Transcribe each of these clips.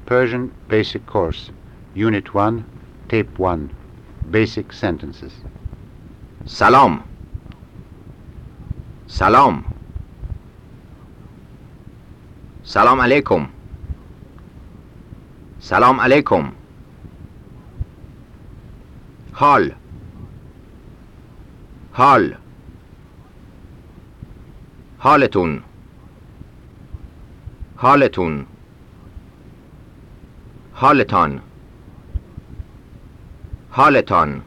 Persian Basic Course, Unit 1, Tape 1, Basic Sentences. سلام. سلام. سلام علیکم. سلام علیکم. حال. حال. حالتون. حالتون. حالتان. حالتان.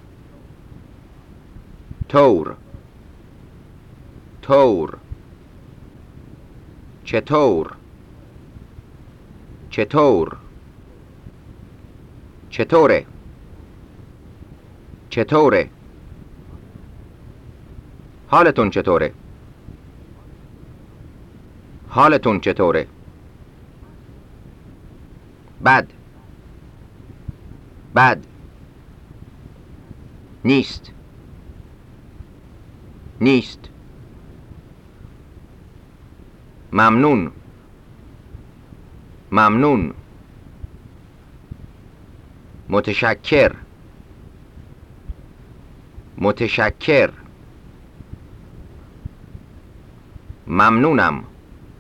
طور. طور. چطور. چطور. چطوره. چطوره. حالتون چطوره. حالتون چطوره. بد. بد. نیست. نیست. ممنون. ممنون. متشکر. متشکر. ممنونم.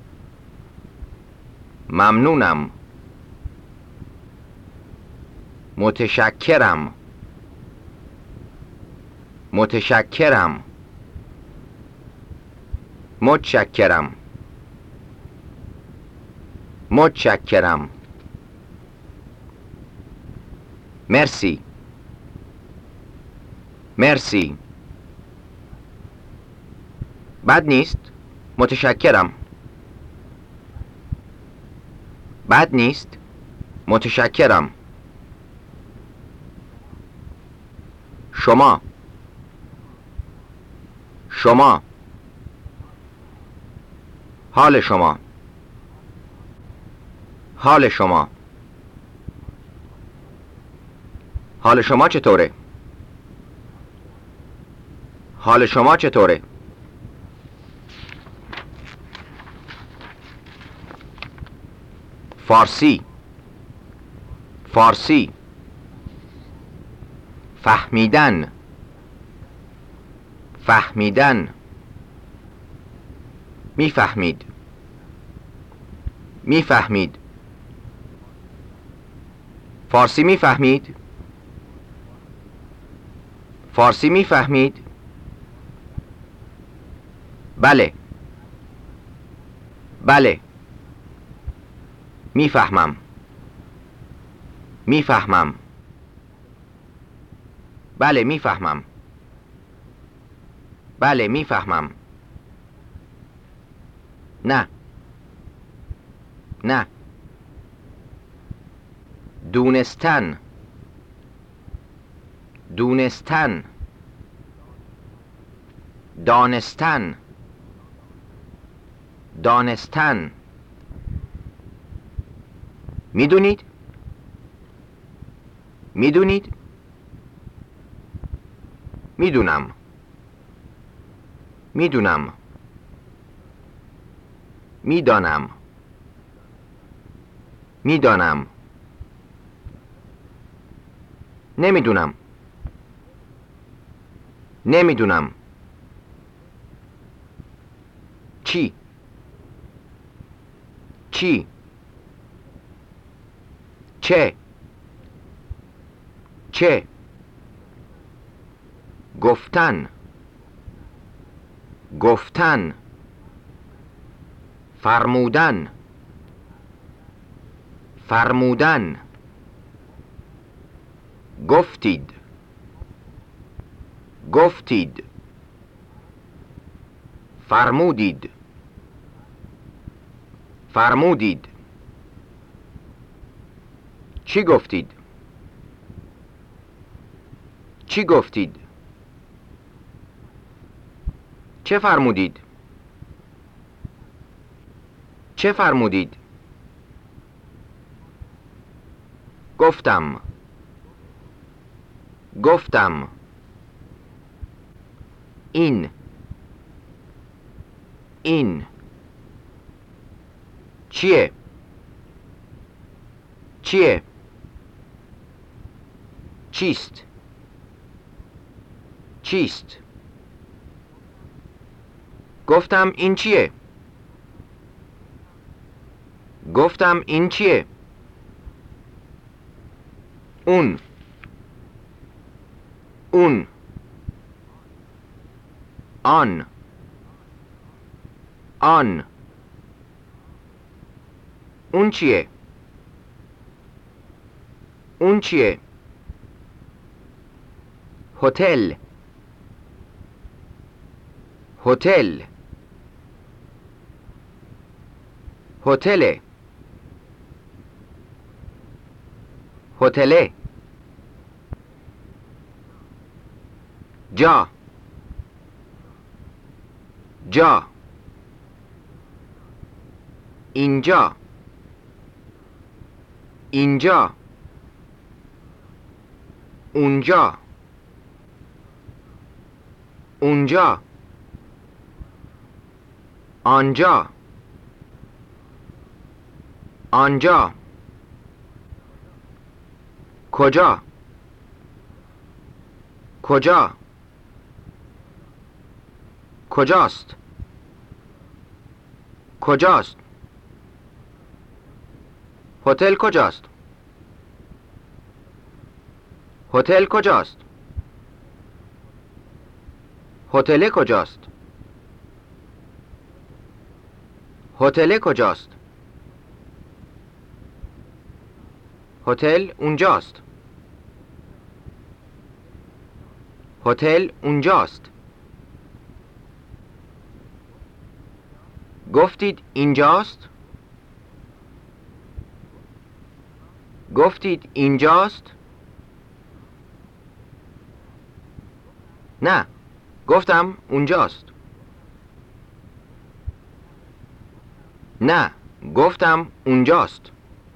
ممنونم. متشکرم. متشکرم. متشکرم. متشکرم. مرسی. مرسی. بد نیست. متشکرم. بد نیست. متشکرم. شما. شما. حال شما. حال شما. حال شما چطوره؟ حال شما چطوره؟ فارسی. فارسی. فهمیدن. فهمیدن. میفهمید. میفهمید. فارسی میفهمید. فارسی میفهمید. بله. بله. میفهمم. میفهمم. بله میفهمم. بله میفهمم. نه. نه. دونستن. دونستن. دانستن. دانستن. میدونید؟ میدونید؟ میدونم. میدونم. میدانم. میدانم. نمیدونم. نمیدونم. چی؟ چی؟ چه؟ چه؟ گفتن. گفتن. فرمودن. فرمودن. گفتید. گفتید. فرمودید. فرمودید. چی گفتید؟ چی گفتید؟ چه فرمودید؟ چه فرمودید؟ گفتم. گفتم. این. این. چیه؟ چیه؟ چیست؟ چیست؟ گفتم این چیه؟ گفتم این چیه؟ اون آن اون چیه؟ اون چیه؟ هتل هتل هتل هتل جا جا اینجا اینجا اونجا اونجا آنجا آنجا کجا کجا کجاست کجاست هتل کجاست هتل کجاست هتل کجاست هتل کجاست هتل اونجاست هتل اونجاست گفتید اینجاست گفتید اینجاست نه گفتم اونجاست نه گفتم اونجاست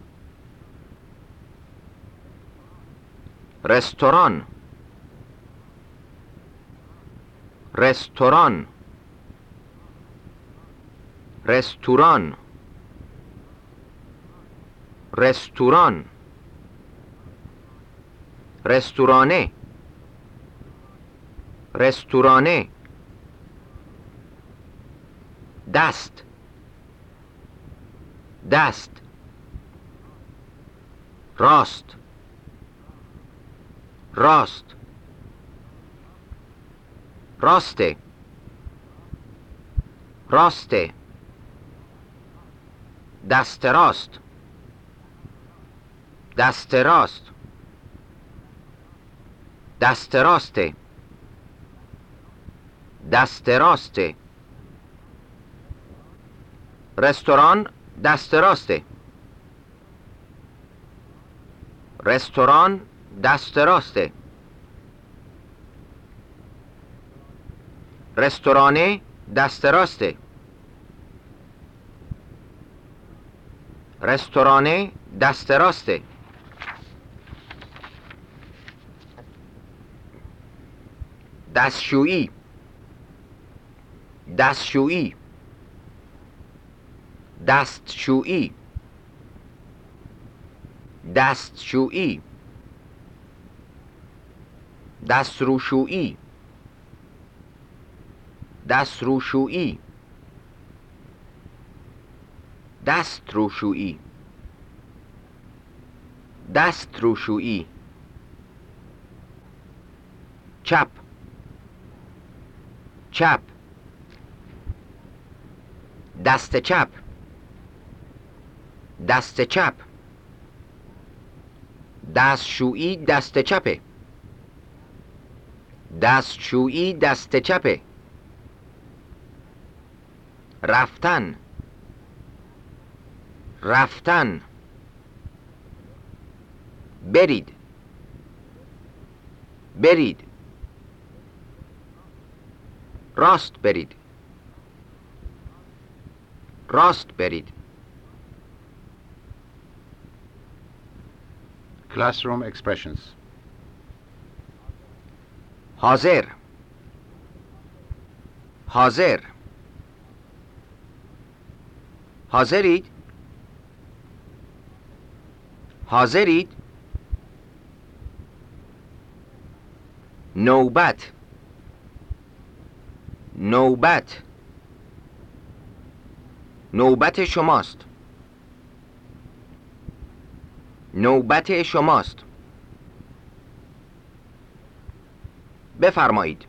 رستوران رستوران رستوران رستوران رستورانه رستورانه دست دست راست راست راسته راسته دست راست دست راست دست راسته دست راسته رستوران دست راسته رستوران دست راسته رستورانه دست راسته رستورانه دست راسته دستشویی دستشویی دستشویی دستشویی دستروشویی دستروشویی دستروشویی دستروشویی چپ چپ دست چپ دست چپ دستشویی دست چپه دستشویی دست چپه رفتن رفتن برید برید راست برید راست برید Classroom expressions. حاضر حاضر حاضرید حاضرید؟ نوبت نوبت نوبت شماست نوبت شماست بفرمایید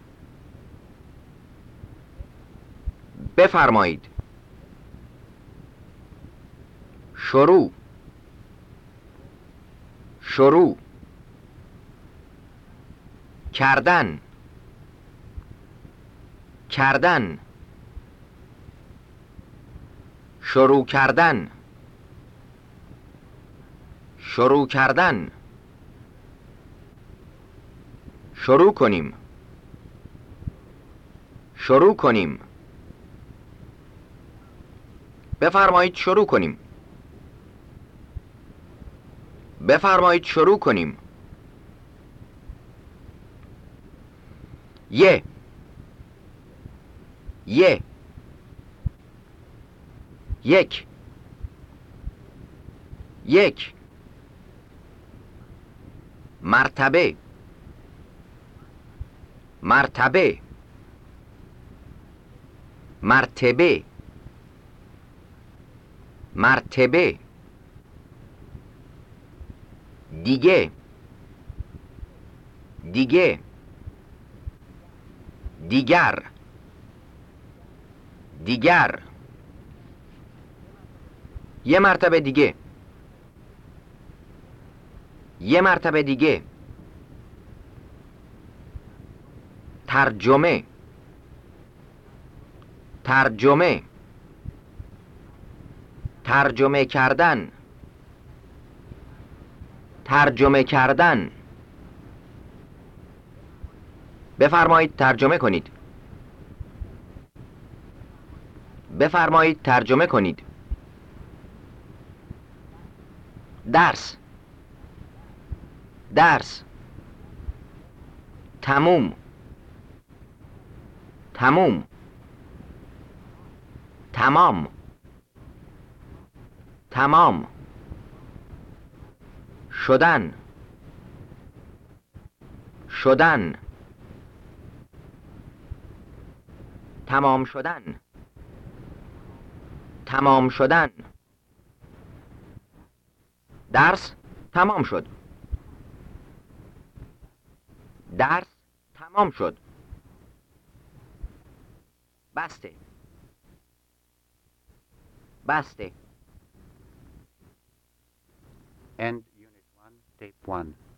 بفرمایید شروع شروع کردن کردن شروع کردن شروع کردن شروع کنیم شروع کنیم بفرمایید شروع کنیم بفرمایید شروع کنیم یک یک مرتبه مرتبه مرتبه مرتبه دیگه دیگه دیگر دیگر یه مرتبه دیگه یه مرتبه دیگه ترجمه ترجمه ترجمه کردن ترجمه کردن بفرمایید ترجمه کنید بفرمایید ترجمه کنید درس درس تموم تموم تمام تمام شدن شدن تمام شدن تمام شدن درس تمام شد درس تمام شد بسته بسته End Unit 1, Tape 1.